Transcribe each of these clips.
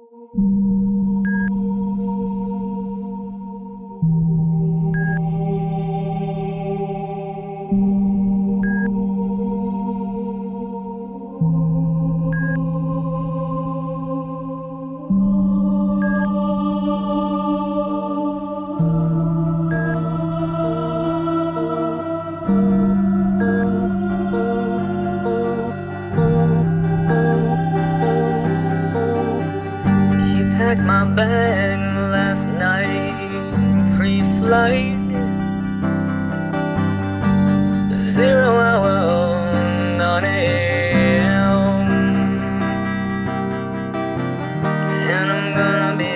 She packed my bag last night, pre-flight, 0 hour, 9 a.m. And I'm gonna be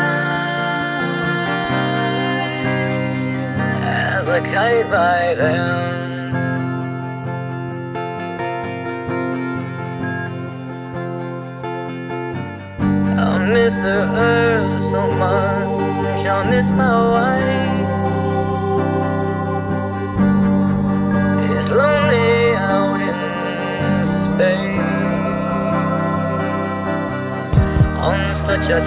high as a kite by then. I miss the earth so much, I miss my wife. It's lonely out in space on such a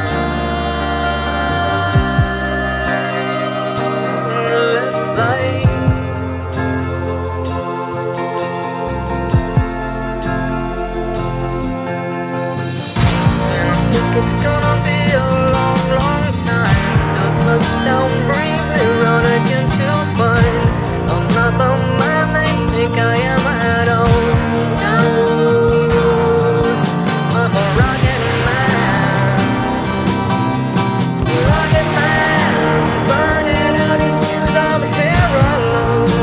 timeless flight. It's gonna be a long, long time till touchdown brings me round again to find I'm not the man they think I am at all. No, I'm a rocket man, burning out his fuse out here alone.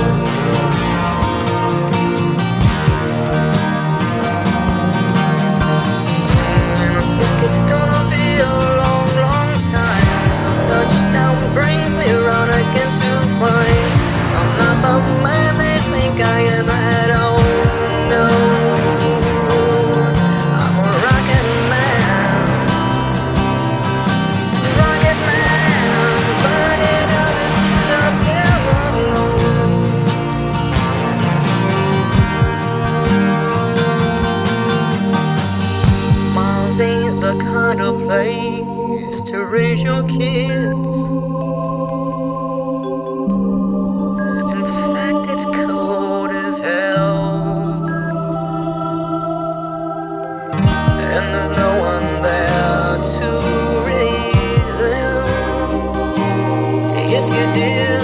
It's gonna be a long, long time till touchdown brings me round again to find I'm not the man they think I am at all. No, I'm a rocket man, burning out his fuse out here alone. Mars ain't the kind of place to raise your kids. In fact, it's cold as hell, and there's no one there to raise them. If you did,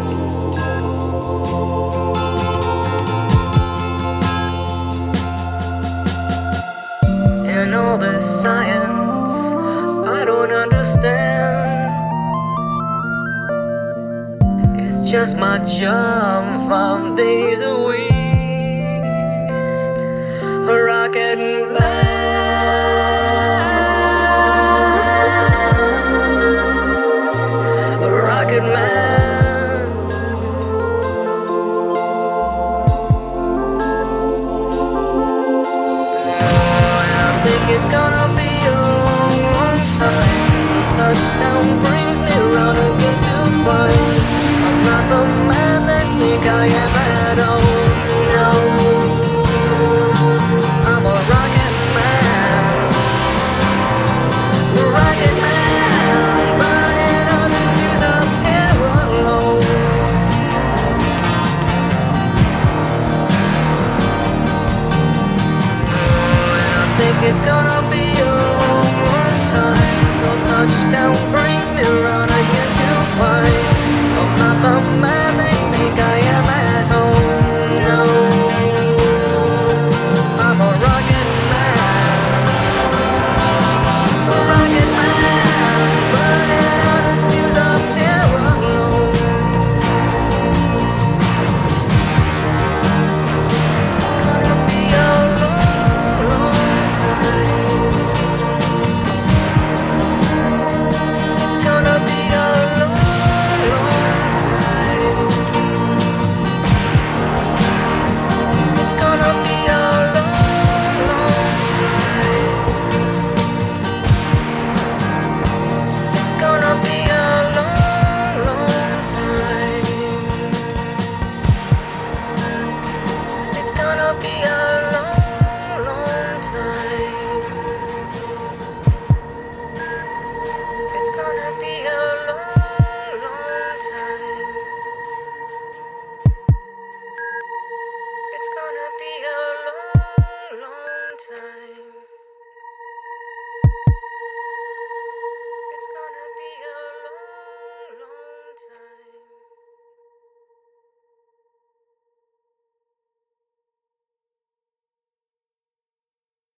and all this science I don't understand. It's just my job 5 days a week. A rocket man, a rocket man. Oh, and I think it's gonna